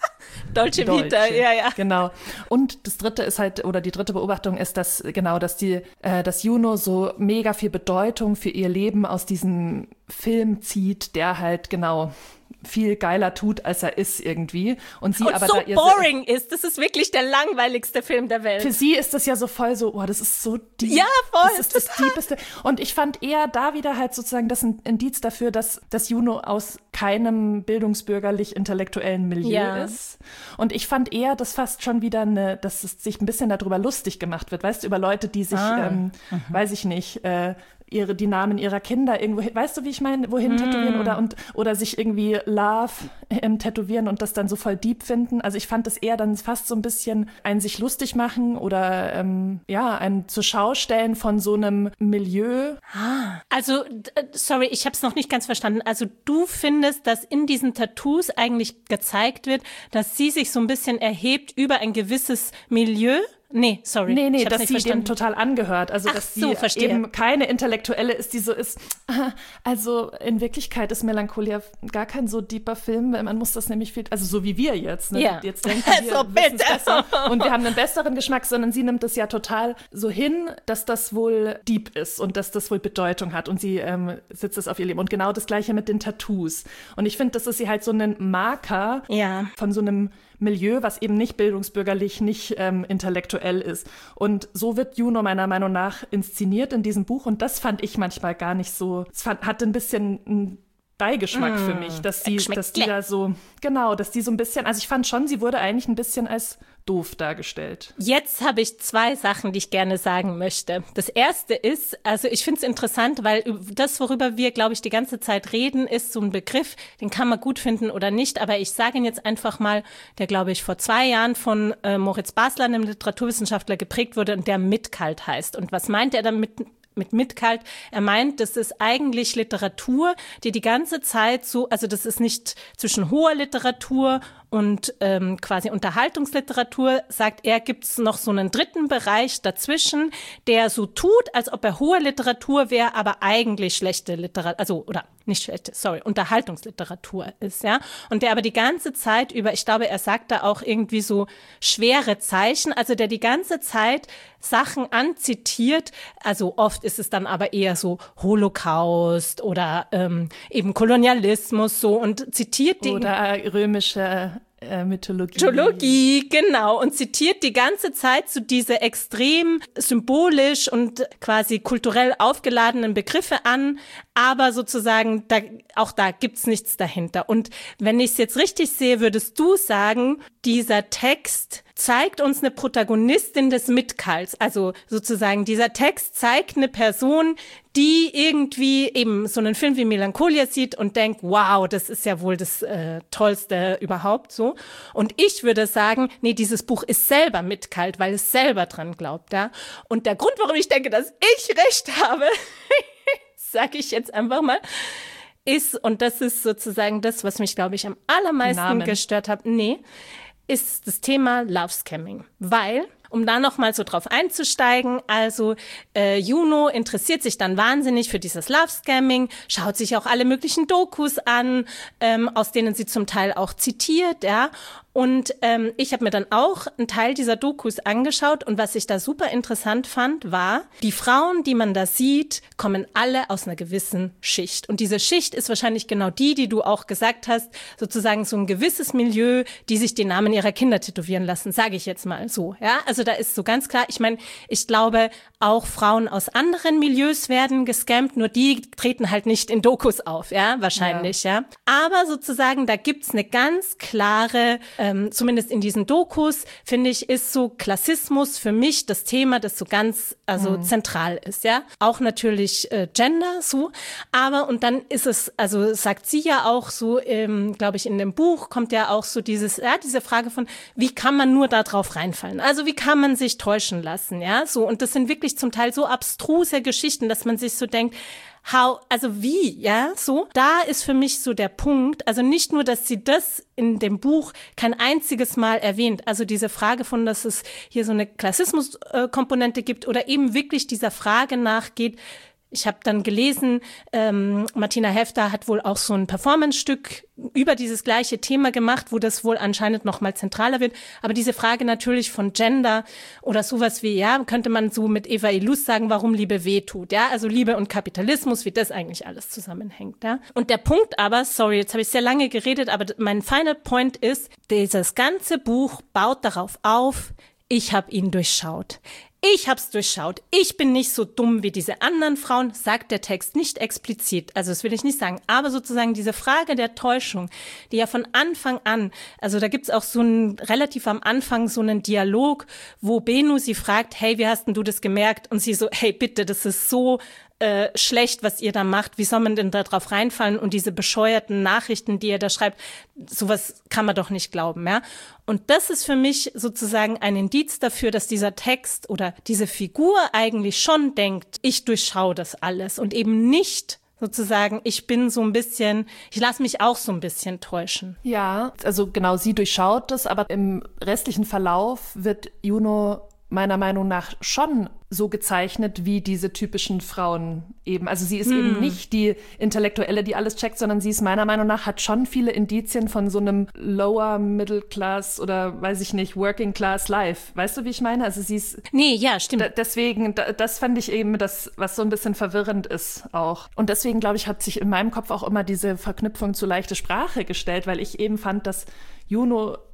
S2: Dolce Vita,
S1: Deutsche.
S2: ja, ja.
S1: Genau. Und das dritte ist halt, oder die dritte Beobachtung ist, dass genau, dass die, äh, dass Juno so mega viel Bedeutung für ihr Leben aus diesem Film zieht, der halt genau viel geiler tut, als er ist irgendwie. Und sie
S2: und
S1: aber
S2: so
S1: da ihr
S2: boring ist. Das ist wirklich der langweiligste Film der Welt.
S1: Für sie ist das ja so voll so, oh, das ist so deep.
S2: Ja, voll.
S1: Das ist das Deepeste. Und ich fand eher da wieder halt sozusagen das ein Indiz dafür, dass, dass Juno aus keinem bildungsbürgerlich-intellektuellen Milieu
S2: ja.
S1: ist. Und ich fand eher das fast schon wieder eine, dass es sich ein bisschen darüber lustig gemacht wird, weißt du, über Leute, die sich,
S2: ah.
S1: ähm, mhm. weiß ich nicht, äh, ihre, die Namen ihrer Kinder irgendwo, weißt du, wie ich meine, wohin mm. tätowieren oder, und, oder sich irgendwie Love ähm, tätowieren und das dann so voll deep finden. Also ich fand das eher dann fast so ein bisschen ein sich lustig machen oder ähm, ja, ein zur Schau stellen von so einem Milieu.
S2: Ah, also, sorry, ich habe es noch nicht ganz verstanden. Also du findest, dass in diesen Tattoos eigentlich gezeigt wird, dass sie sich so ein bisschen erhebt über ein gewisses Milieu? Nee, sorry.
S1: Nee, nee, dass sie verstanden. dem total angehört. Also,
S2: Ach
S1: dass
S2: so,
S1: sie
S2: verstehe.
S1: eben keine Intellektuelle ist, die so ist. Also, in Wirklichkeit ist Melancholia gar kein so deeper Film, weil man muss das nämlich viel, also so wie wir jetzt, ne?
S2: Ja.
S1: Jetzt denken wir,
S2: so
S1: wissen es besser und wir haben einen besseren Geschmack, sondern sie nimmt es ja total so hin, dass das wohl deep ist und dass das wohl Bedeutung hat und sie ähm, sitzt es auf ihr Leben. Und genau das Gleiche mit den Tattoos. Und ich finde, das ist sie halt so ein Marker
S2: ja.
S1: von so einem Milieu, was eben nicht bildungsbürgerlich, nicht ähm, intellektuell ist. Und so wird Juno meiner Meinung nach inszeniert in diesem Buch und das fand ich manchmal gar nicht so, es fand, hatte ein bisschen ein Beigeschmack mm, für mich, dass die, dass die da so, genau, dass die so ein bisschen, also ich fand schon, sie wurde eigentlich ein bisschen als doof dargestellt.
S2: Jetzt habe ich zwei Sachen, die ich gerne sagen möchte. Das erste ist, also ich finde es interessant, weil das, worüber wir, glaube ich, die ganze Zeit reden, ist so ein Begriff, den kann man gut finden oder nicht, aber ich sage ihn jetzt einfach mal, der, glaube ich, vor zwei Jahren von äh, Moritz Basler, einem Literaturwissenschaftler, geprägt wurde und der Mitkalt heißt. Und was meint er damit? Mit Mitkalt, er meint, das ist eigentlich Literatur, die die ganze Zeit so, also das ist nicht zwischen hoher Literatur und ähm, quasi Unterhaltungsliteratur, sagt er, gibt es noch so einen dritten Bereich dazwischen, der so tut, als ob er hohe Literatur wäre, aber eigentlich schlechte Literatur, also oder nicht schlechte, sorry, Unterhaltungsliteratur ist, ja. Und der aber die ganze Zeit über, ich glaube, er sagt da auch irgendwie so schwere Zeichen, also der die ganze Zeit Sachen anzitiert, also oft ist es dann aber eher so Holocaust oder ähm, eben Kolonialismus so und zitiert die
S1: oder römische äh, Mythologie.
S2: Mythologie, genau, und zitiert die ganze Zeit so diese extrem symbolisch und quasi kulturell aufgeladenen Begriffe an, aber sozusagen da, auch da gibt's nichts dahinter. Und wenn ich es jetzt richtig sehe, würdest du sagen, dieser Text zeigt uns eine Protagonistin des Mitkalts. Also sozusagen dieser Text zeigt eine Person, die irgendwie eben so einen Film wie Melancholia sieht und denkt, wow, das ist ja wohl das äh, Tollste überhaupt so. Und ich würde sagen, nee, dieses Buch ist selber mitkalt, weil es selber dran glaubt, ja. Und der Grund, warum ich denke, dass ich recht habe, sage ich jetzt einfach mal, ist, und das ist sozusagen das, was mich, glaube ich, am allermeisten Namen. gestört hat, nee, ist das Thema Love Scamming, weil, um da nochmal so drauf einzusteigen, also äh, Juno interessiert sich dann wahnsinnig für dieses Love Scamming, schaut sich auch alle möglichen Dokus an, ähm, aus denen sie zum Teil auch zitiert, ja. Und ähm, ich habe mir dann auch einen Teil dieser Dokus angeschaut und was ich da super interessant fand, war, die Frauen, die man da sieht, kommen alle aus einer gewissen Schicht. Und diese Schicht ist wahrscheinlich genau die, die du auch gesagt hast, sozusagen so ein gewisses Milieu, die sich den Namen ihrer Kinder tätowieren lassen, sage ich jetzt mal so. Ja, also da ist so ganz klar, ich meine, ich glaube, auch Frauen aus anderen Milieus werden gescammt, nur die treten halt nicht in Dokus auf, ja, wahrscheinlich, ja. ja. Aber sozusagen, da gibt's eine ganz klare Ähm, zumindest in diesen Dokus, finde ich, ist so Klassismus für mich das Thema, das so ganz, also mhm. zentral ist, ja. Auch natürlich äh, Gender, so. Aber, und dann ist es, also sagt sie ja auch so, ähm, glaube ich, in dem Buch kommt ja auch so dieses, ja, diese Frage von, wie kann man nur da drauf reinfallen? Also, wie kann man sich täuschen lassen, ja, so. Und das sind wirklich zum Teil so abstruse Geschichten, dass man sich so denkt, How, also wie, ja, so. Da ist für mich so der Punkt, also nicht nur, dass sie das in dem Buch kein einziges Mal erwähnt, also diese Frage von, dass es hier so eine Klassismuskomponente gibt oder eben wirklich dieser Frage nachgeht. Ich habe dann gelesen, ähm, Martina Hefter hat wohl auch so ein Performance-Stück über dieses gleiche Thema gemacht, wo das wohl anscheinend noch mal zentraler wird. Aber diese Frage natürlich von Gender oder sowas wie, ja, könnte man so mit Eva Illouz sagen, warum Liebe wehtut, ja, also Liebe und Kapitalismus, wie das eigentlich alles zusammenhängt, ja. Und der Punkt aber, sorry, jetzt habe ich sehr lange geredet, aber mein final point ist, dieses ganze Buch baut darauf auf, ich habe ihn durchschaut. Ich hab's durchschaut. Ich bin nicht so dumm wie diese anderen Frauen, sagt der Text nicht explizit. Also das will ich nicht sagen. Aber sozusagen diese Frage der Täuschung, die ja von Anfang an, also da gibt's auch so einen, relativ am Anfang so einen Dialog, wo Bennu sie fragt, hey, wie hast denn du das gemerkt? Und sie so, hey, bitte, das ist so äh, schlecht, was ihr da macht. Wie soll man denn da drauf reinfallen? Und diese bescheuerten Nachrichten, die ihr da schreibt, sowas kann man doch nicht glauben, ja? Und das ist für mich sozusagen ein Indiz dafür, dass dieser Text oder diese Figur eigentlich schon denkt, ich durchschaue das alles und eben nicht sozusagen, ich bin so ein bisschen, ich lasse mich auch so ein bisschen täuschen.
S1: Ja, also genau, sie durchschaut das, aber im restlichen Verlauf wird Juno meiner Meinung nach schon so gezeichnet wie diese typischen Frauen eben. Also sie ist hm. eben nicht die Intellektuelle, die alles checkt, sondern sie ist meiner Meinung nach, hat schon viele Indizien von so einem Lower Middle Class oder weiß ich nicht, Working Class Life. Weißt du, wie ich meine? Also sie ist...
S2: Nee, ja, stimmt.
S1: Da, deswegen, da, das fand ich eben das, was so ein bisschen verwirrend ist auch. Und deswegen, glaube ich, hat sich in meinem Kopf auch immer diese Verknüpfung zu leichte Sprache gestellt, weil ich eben fand, dass Juno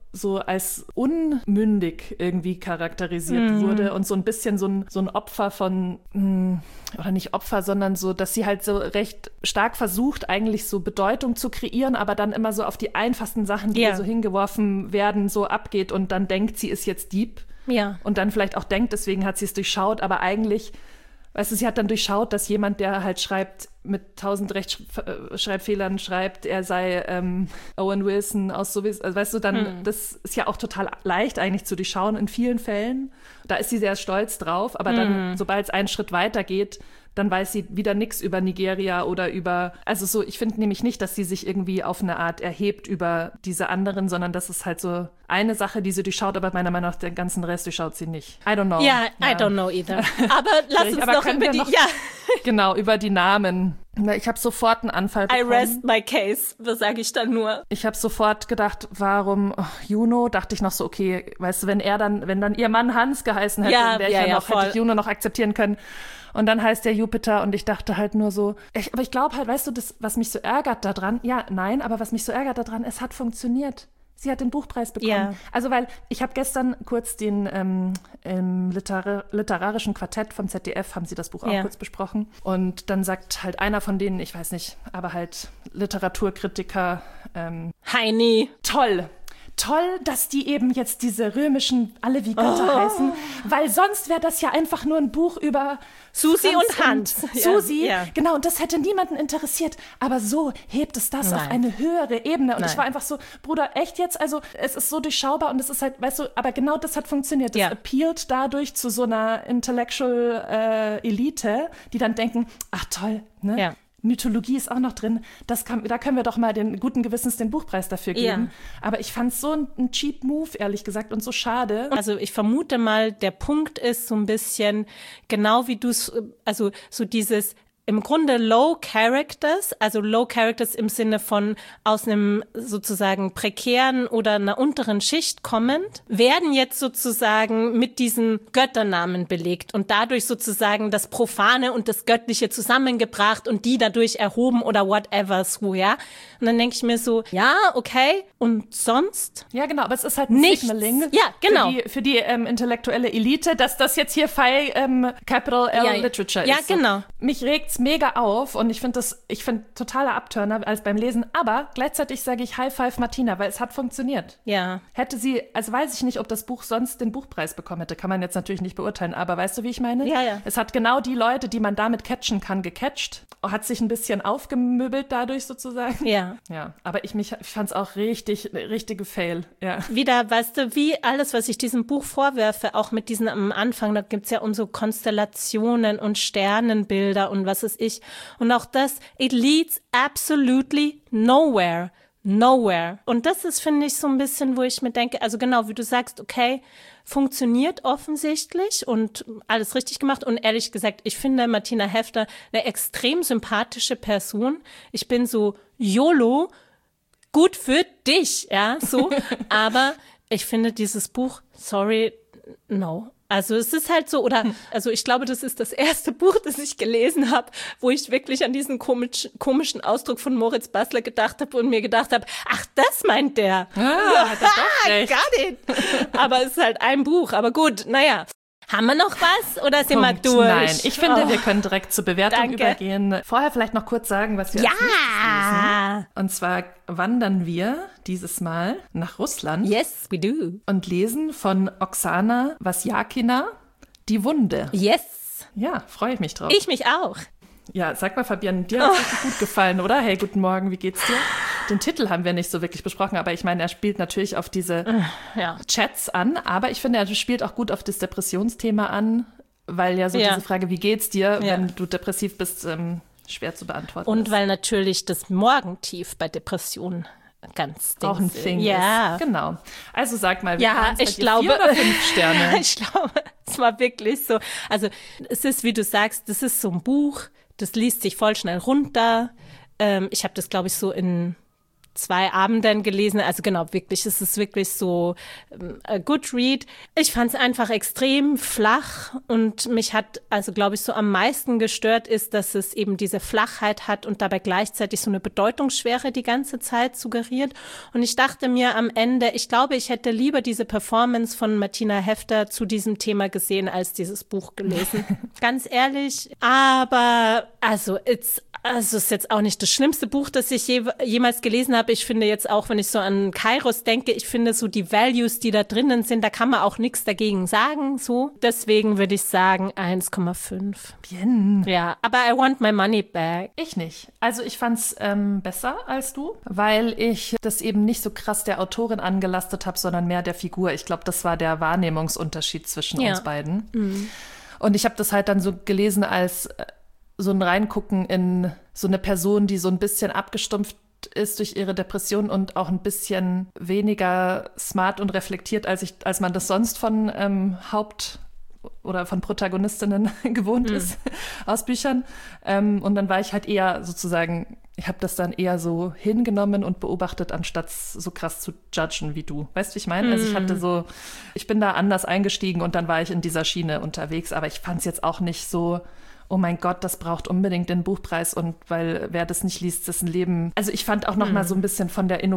S1: so als unmündig irgendwie charakterisiert mm. wurde und so ein bisschen so ein, so ein Opfer von, mh, oder nicht Opfer, sondern so, dass sie halt so recht stark versucht, eigentlich so Bedeutung zu kreieren, aber dann immer so auf die einfachsten Sachen, die yeah. ihr so hingeworfen werden, so abgeht und dann denkt, sie ist jetzt Dieb.
S2: Ja.
S1: Und dann vielleicht auch denkt, deswegen hat sie es durchschaut, aber eigentlich, weißt du, sie hat dann durchschaut, dass jemand, der halt schreibt, mit tausend Rechtschreibfehlern schreibt, er sei ähm, Owen Wilson aus so, also weißt du, dann, mhm. das ist ja auch total leicht eigentlich zu durchschauen in vielen Fällen. Da ist sie sehr stolz drauf, aber dann, mhm. sobald es einen Schritt weiter geht, dann weiß sie wieder nichts über Nigeria oder über, also so, ich finde nämlich nicht, dass sie sich irgendwie auf eine Art erhebt über diese anderen, sondern das ist halt so eine Sache, die sie durchschaut, aber meiner Meinung nach den ganzen Rest durchschaut sie nicht. I don't know.
S2: Ja, ja. I don't know either. Aber lass uns
S1: aber
S2: noch über die,
S1: noch,
S2: ja.
S1: Genau, über die Namen. Ich habe sofort einen Anfall bekommen.
S2: I rest my case, was sage ich dann nur?
S1: Ich habe sofort gedacht, warum oh, Juno? Dachte ich noch so, okay, weißt du, wenn er dann, wenn dann ihr Mann Hans geheißen hätte,
S2: ja,
S1: wäre ich
S2: ja,
S1: ja
S2: ja
S1: noch,
S2: voll.
S1: hätte ich Juno noch akzeptieren können. Und dann heißt der Jupiter und ich dachte halt nur so, ich, aber ich glaube halt, weißt du, das, was mich so ärgert daran, ja, nein, aber was mich so ärgert daran, es hat funktioniert. Sie hat den Buchpreis bekommen.
S2: Ja.
S1: Also weil ich habe gestern kurz den ähm, im Literar- literarischen Quartett vom Z D F, haben sie das Buch auch
S2: ja.
S1: kurz besprochen. Und dann sagt halt einer von denen, ich weiß nicht, aber halt Literaturkritiker, ähm,
S2: Heini.
S1: Toll. Toll, dass die eben jetzt diese römischen alle wie Götter oh. heißen, weil sonst wäre das ja einfach nur ein Buch über
S2: Susi
S1: Franz
S2: und Hans.
S1: Und Susi,
S2: ja, ja.
S1: genau, und das hätte niemanden interessiert. Aber so hebt es das
S2: Nein.
S1: auf eine höhere Ebene. Und
S2: Nein.
S1: ich war einfach so, Bruder, echt jetzt? Also es ist so durchschaubar und es ist halt, weißt du, aber genau das hat funktioniert. Das
S2: ja.
S1: appealt dadurch zu so einer Intellectual äh, Elite, die dann denken, ach toll, ne?
S2: Ja.
S1: Mythologie ist auch noch drin, das kann, da können wir doch mal den guten Gewissens den Buchpreis dafür geben.
S2: Ja.
S1: Aber ich fand es so ein, ein cheap Move, ehrlich gesagt, und so schade.
S2: Also ich vermute mal, der Punkt ist so ein bisschen, genau wie du es, also so dieses im Grunde Low Characters, also Low Characters im Sinne von aus einem sozusagen prekären oder einer unteren Schicht kommend, werden jetzt sozusagen mit diesen Götternamen belegt und dadurch sozusagen das Profane und das Göttliche zusammengebracht und die dadurch erhoben oder whatever so, ja. Und dann denke ich mir so, ja, okay, und sonst?
S1: Ja, genau, aber es ist halt ein
S2: Nichts.
S1: Signaling
S2: Ja, genau.
S1: für die, für die ähm, intellektuelle Elite, dass das jetzt hier Phi ähm, Capital L
S2: ja,
S1: Literature
S2: ja,
S1: ist.
S2: Ja, genau.
S1: So. Mich regt's mega auf und ich finde das, ich finde totaler Abturner als beim Lesen, aber gleichzeitig sage ich High Five Martina, weil es hat funktioniert.
S2: Ja.
S1: Hätte sie, also weiß ich nicht, ob das Buch sonst den Buchpreis bekommen hätte, kann man jetzt natürlich nicht beurteilen, aber weißt du, wie ich meine?
S2: Ja, ja.
S1: Es hat genau die Leute, die man damit catchen kann, gecatcht, hat sich ein bisschen aufgemöbelt dadurch sozusagen.
S2: Ja.
S1: Ja, aber ich, mich, ich fand es auch richtig, richtige Fail, ja.
S2: Wieder, weißt du, wie alles, was ich diesem Buch vorwerfe, auch mit diesen am Anfang, da gibt's ja um so Konstellationen und Sternenbilder und was ist ich. Und auch das, it leads absolutely nowhere. Nowhere. Und das ist, finde ich, so ein bisschen, wo ich mir denke, also genau, wie du sagst, okay, funktioniert offensichtlich und alles richtig gemacht. Und ehrlich gesagt, ich finde Martina Hefter eine extrem sympathische Person. Ich bin so YOLO, gut für dich, ja, so. Aber ich finde dieses Buch, sorry, no. Also es ist halt so, oder, also ich glaube, das ist das erste Buch, das ich gelesen habe, wo ich wirklich an diesen komisch, komischen Ausdruck von Moritz Basler gedacht habe und mir gedacht habe, ach, das meint der.
S1: Ah, hat er doch recht.
S2: Got it. Aber es ist halt ein Buch, aber gut, naja. Haben wir noch was oder sind
S1: Punkt.
S2: wir durch?
S1: Nein, ich finde,
S2: oh.
S1: wir können direkt zur Bewertung
S2: Danke.
S1: übergehen. Vorher vielleicht noch kurz sagen, was wir
S2: ja.
S1: als nächstes lesen. Und zwar wandern wir dieses Mal nach Russland.
S2: Yes, we do.
S1: Und lesen von Oksana Wasjakina Die Wunde.
S2: Yes.
S1: Ja, freue ich mich drauf.
S2: Ich mich auch.
S1: Ja, sag mal, Fabian, dir hat es oh. richtig gut gefallen, oder? Hey, guten Morgen, wie geht's dir? Den Titel haben wir nicht so wirklich besprochen, aber ich meine, er spielt natürlich auf diese
S2: ja.
S1: Chats an, aber ich finde, er spielt auch gut auf das Depressionsthema an, weil ja so
S2: ja.
S1: diese Frage, wie geht's dir,
S2: ja.
S1: wenn du depressiv bist, ähm, schwer zu beantworten
S2: Und
S1: ist.
S2: weil natürlich das Morgentief bei Depressionen ganz
S1: auch ein Thing
S2: ja.
S1: ist. Genau. Also sag mal, wie
S2: ja, ich glaube,
S1: vier oder fünf Sterne?
S2: Ich glaube, es war wirklich so. Also es ist, wie du sagst, das ist so ein Buch, das liest sich voll schnell runter. Ähm, ich habe das, glaube ich, so in zwei Abenden gelesen. Also genau, wirklich, es ist wirklich so a good read. Ich fand es einfach extrem flach und mich hat, also glaube ich, so am meisten gestört ist, dass es eben diese Flachheit hat und dabei gleichzeitig so eine Bedeutungsschwere die ganze Zeit suggeriert. Und ich dachte mir am Ende, ich glaube, ich hätte lieber diese Performance von Martina Hefter zu diesem Thema gesehen, als dieses Buch gelesen. Ganz ehrlich. Aber also, it's, also es ist jetzt auch nicht das schlimmste Buch, das ich je, jemals gelesen habe. Ich finde jetzt auch, wenn ich so an Kairos denke, ich finde so die Values, die da drinnen sind, da kann man auch nichts dagegen sagen. So. Deswegen würde ich sagen eins Komma fünf.
S1: Bien.
S2: Ja, aber I want my money back.
S1: Ich nicht. Also ich fand's ähm, besser als du, weil ich das eben nicht so krass der Autorin angelastet habe, sondern mehr der Figur. Ich glaube, das war der Wahrnehmungsunterschied zwischen
S2: ja.
S1: uns beiden.
S2: Mhm.
S1: Und ich habe das halt dann so gelesen als so ein Reingucken in so eine Person, die so ein bisschen abgestumpft ist durch ihre Depression und auch ein bisschen weniger smart und reflektiert, als ich, als man das sonst von ähm, Haupt- oder von Protagonistinnen gewohnt mhm. ist aus Büchern. Ähm, und dann war ich halt eher sozusagen, ich habe das dann eher so hingenommen und beobachtet, anstatt so krass zu judgen wie du. Weißt du, wie ich meine? Mhm. Also ich hatte so, ich bin da anders eingestiegen und dann war ich in dieser Schiene unterwegs, aber ich fand es jetzt auch nicht so, oh mein Gott, das braucht unbedingt den Buchpreis und weil wer das nicht liest, das ist ein Leben. Also ich fand auch noch mhm. mal so ein bisschen von der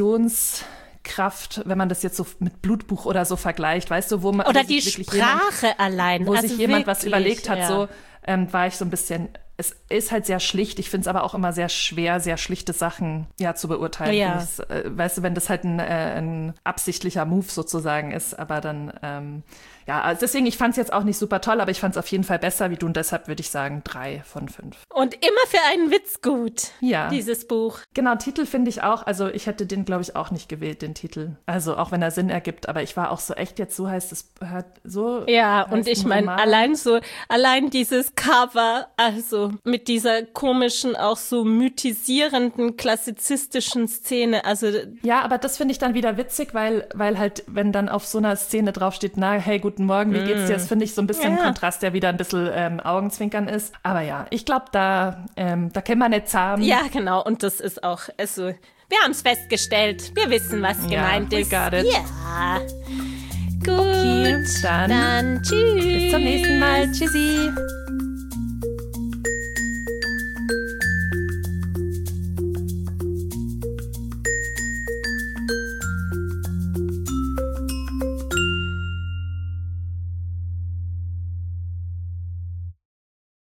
S1: Innovationskraft, wenn man das jetzt so mit Blutbuch oder so vergleicht, weißt du, wo man
S2: oder die Sprache
S1: jemand,
S2: allein,
S1: wo
S2: also
S1: sich jemand
S2: wirklich,
S1: was überlegt hat,
S2: ja.
S1: so ähm, war ich so ein bisschen. Es ist halt sehr schlicht. Ich finde es aber auch immer sehr schwer, sehr schlichte Sachen ja zu beurteilen.
S2: Ja.
S1: Ich, äh, weißt du, wenn das halt ein, äh, ein absichtlicher Move sozusagen ist, aber dann ähm, ja, also deswegen, ich fand es jetzt auch nicht super toll, aber ich fand es auf jeden Fall besser wie du und deshalb würde ich sagen drei von fünf.
S2: Und immer für einen Witz gut,
S1: ja.
S2: dieses Buch.
S1: Genau, Titel finde ich auch, also ich hätte den, glaube ich, auch nicht gewählt, den Titel. Also auch wenn er Sinn ergibt, aber ich war auch so echt jetzt, so heißt es, hört so.
S2: Ja, und ich meine, allein so, allein dieses Cover, also mit dieser komischen, auch so mythisierenden, klassizistischen Szene, also.
S1: Ja, aber das finde ich dann wieder witzig, weil, weil halt, wenn dann auf so einer Szene draufsteht, na, hey, guten Morgen, wie geht's dir? Das finde ich so ein bisschen
S2: ja.
S1: ein Kontrast, der wieder ein bisschen ähm, Augenzwinkern ist. Aber ja, ich glaube, da, ähm, da können wir nicht zahmen.
S2: Ja, genau. Und das ist auch, also, wir haben es festgestellt. Wir wissen, was
S1: ja,
S2: gemeint
S1: we
S2: ist.
S1: Got it.
S2: Ja. Gut.
S1: Okay, dann,
S2: dann tschüss.
S1: Bis zum nächsten Mal. Tschüssi.